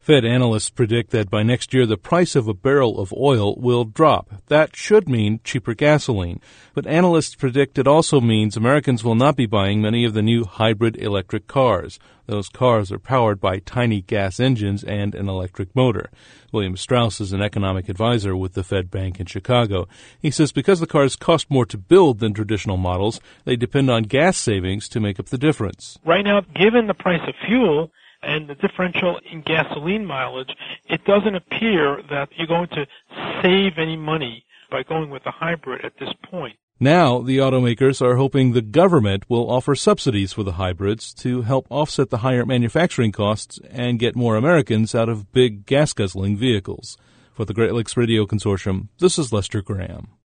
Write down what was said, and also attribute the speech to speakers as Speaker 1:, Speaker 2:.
Speaker 1: Fed analysts predict that by next year the price of a barrel of oil will drop. That should mean cheaper gasoline. But analysts predict it also means Americans will not be buying many of the new hybrid electric cars. Those cars are powered by tiny gas engines and an electric motor. William Strauss is an economic advisor with the Fed Bank in Chicago. He says because the cars cost more to build than traditional models, they depend on gas savings to make up the difference.
Speaker 2: Right now, given the price of fuel and the differential in gasoline mileage, it doesn't appear that you're going to save any money by going with a hybrid at this point.
Speaker 1: Now, the automakers are hoping the government will offer subsidies for the hybrids to help offset the higher manufacturing costs and get more Americans out of big gas-guzzling vehicles. For the Great Lakes Radio Consortium, this is Lester Graham.